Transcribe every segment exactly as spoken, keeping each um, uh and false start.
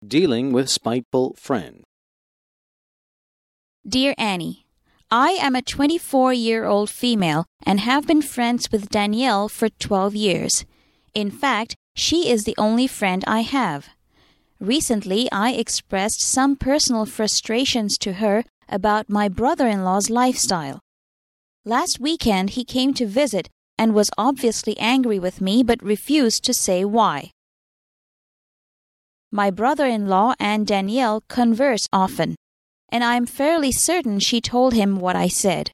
Dealing with spiteful friend. Dear Annie, I am a twenty-four-year-old female and have been friends with Danielle for twelve years. In fact, she is the only friend I have. Recently, I expressed some personal frustrations to her about my brother-in-law's lifestyle. Last weekend, he came to visit and was obviously angry with me but refused to say why. My brother-in-law and Danielle converse often, and I am fairly certain she told him what I said.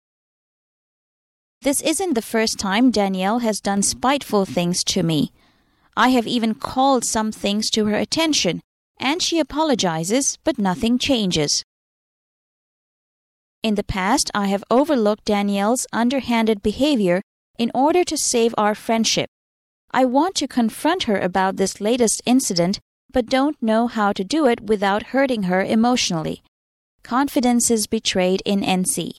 This isn't the first time Danielle has done spiteful things to me. I have even called some things to her attention, and she apologizes, but nothing changes. In the past, I have overlooked Danielle's underhanded behavior in order to save our friendship. I want to confront her about this latest incident, but don't know how to do it without hurting her emotionally. Confidences betrayed in N C.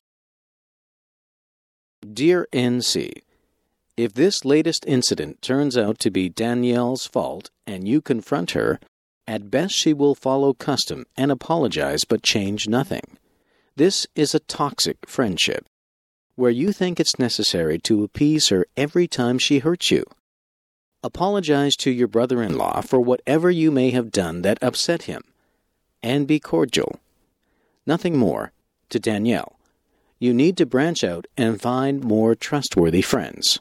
Dear N C, if this latest incident turns out to be Danielle's fault and you confront her, at best she will follow custom and apologize but change nothing. This is a toxic friendship, where you think it's necessary to appease her every time she hurts you. Apologize to your brother-in-law for whatever you may have done that upset him, and be cordial. Nothing more. To Danielle, you need to branch out and find more trustworthy friends.